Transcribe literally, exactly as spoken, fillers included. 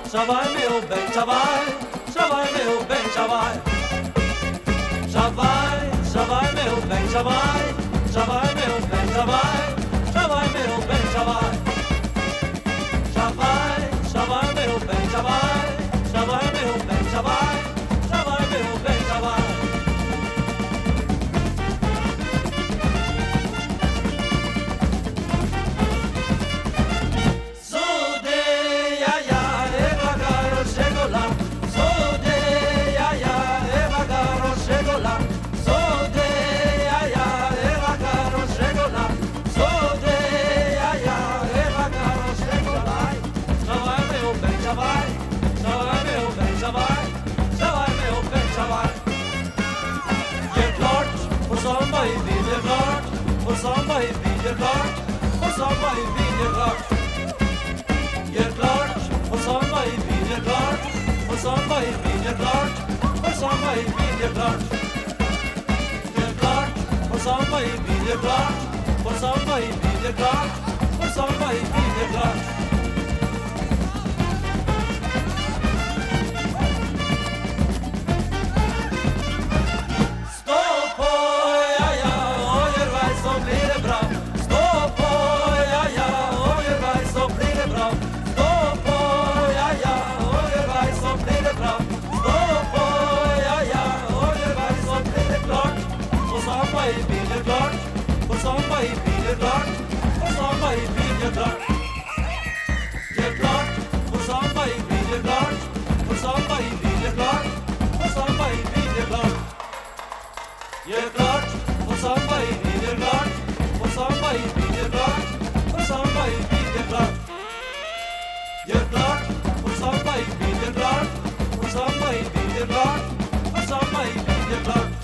já vai meu bem, já vai, já vai meu bem, já vai. Já vai, já vai meu bem, já vai, já vai meu bem, já vai, já vai meu bem, já vai. Já vai, já vai meu bem, já vai, já vai meu bem, já vai, já vai meu bem, já vai. For samba i bil, gjør klart, for samba i bil, gjør klart. Gjør klart, for samba i bil, gjør klart, for samba i bil, gjør klart, for samba i bil, gjør klart. Gjør klart, for samba i bil, gjør klart, for samba i bil, gjør klart, for samba i bil, gjør klart. Samba i bil, gjør klart, for samba i bil, gjør klart. Gjør klart, for samba i bil, gjør klart, for samba i bil, gjør klart, for samba i bil, gjør klart. Gjør klart, for samba i bil, gjør klart, for samba i bil, gjør klart, for samba i bil, gjør klart. Gjør klart, for samba i bil, gjør klart, for samba i bil, gjør klart, for samba i bil, gjør klart.